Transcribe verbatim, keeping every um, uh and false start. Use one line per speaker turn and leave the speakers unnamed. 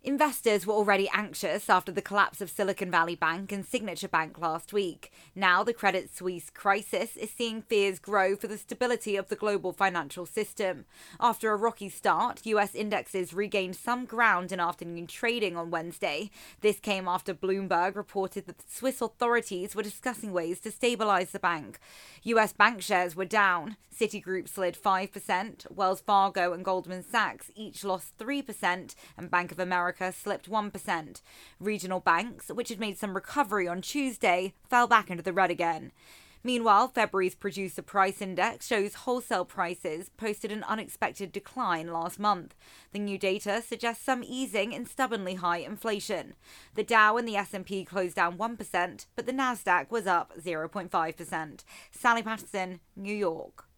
Investors were already anxious after the collapse of Silicon Valley Bank and Signature Bank last week. Now the Credit Suisse crisis is seeing fears grow for the stability of the global financial system. After a rocky start, U S indexes regained some ground in afternoon trading on Wednesday. This came after Bloomberg reported that the Swiss authorities were discussing ways to stabilize the bank. U S bank shares were down. Citigroup slid five percent, Wells Fargo and Goldman Sachs each lost three percent, and Bank of America slipped one percent. Regional banks, which had made some recovery on Tuesday, fell back into the red again. Meanwhile, February's producer price index shows wholesale prices posted an unexpected decline last month. The new data suggests some easing in stubbornly high inflation. The Dow and the S and P closed down one percent, but the Nasdaq was up zero point five percent. Sally Patterson, New York.